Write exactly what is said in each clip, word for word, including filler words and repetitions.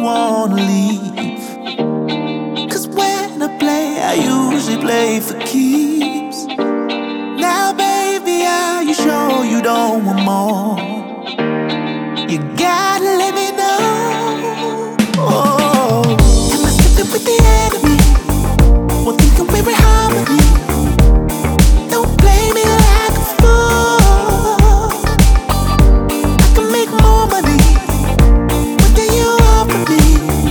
wanna leave. Cause when I play, I usually play for keeps. Now baby, are you sure you don't want more? You gotta let me know. Oh, am I sleeping with the enemy? Well, thinking we're in harmony. Don't play me like a fool. I can make more money. What do you offer me?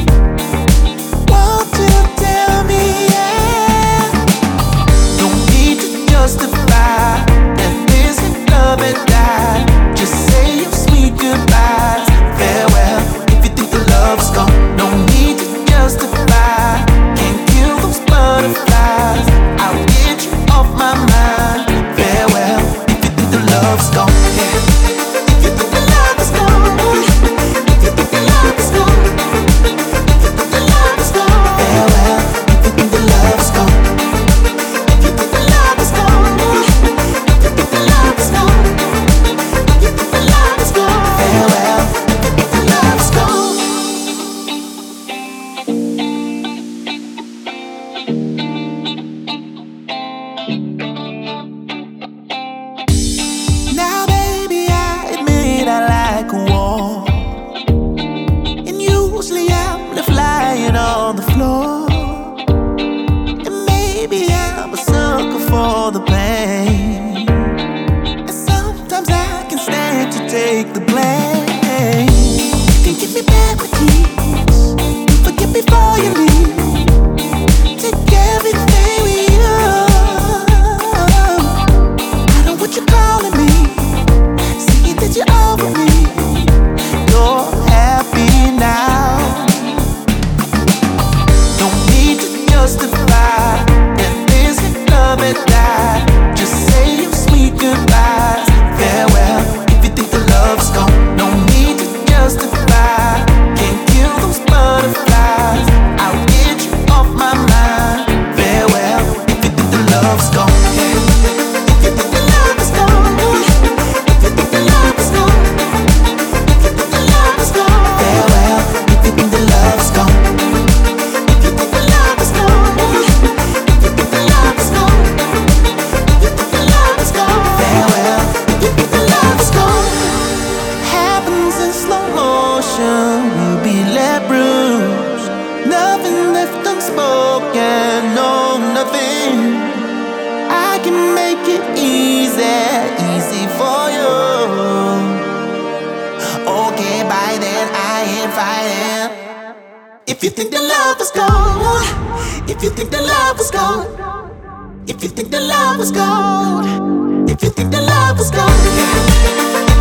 Won't you tell me, yeah? Don't need to justify that this ain't love and die. Just say your sweet goodbyes. Farewell, if you think the love's gone. No need to justify. Can't kill those butterflies. I'll get you off my mind. Farewell, if you think the love's gone. If you think the love is gone. If you think the love is gone. If you think the love is gone. Farewell, if you think the love's gone. If you think the love is gone. If you think the love is gone. If you think the love is gone. Farewell, if you think the love is gone. Now, baby, I admit I like a war. And usually I'm left lying on the floor. And maybe I'm a sucker for the pain. And sometimes I can stand to take the blame. You can give me back my keys. Forget before you leave. Take everything we own. I know what you're calling me. Saying that you're over me. You're happy now. Don't need to justify that this ain't love and die. Just say your sweet goodbyes. Farewell, if you think the love's gone. No need to justify. Can't kill those butterflies. I'll get you off my mind. Farewell, if you think the love's gone. If you think the love is gone. If you think the love is gone. If you think the love is gone. Farewell, if you think the love's gone. If you think the love is gone. If you think the love is gone. If you think the love is gone. Farewell, if you think the love is gone. Happens in slow motion, we'll be left bruised. Nothing left unspoken, no, nothing. I can make it easy, easy for you. Okay, by then I ain't fighting. If you think the love is gone, if you think the love is gone, if you think the love is gone, if you think the love is gone.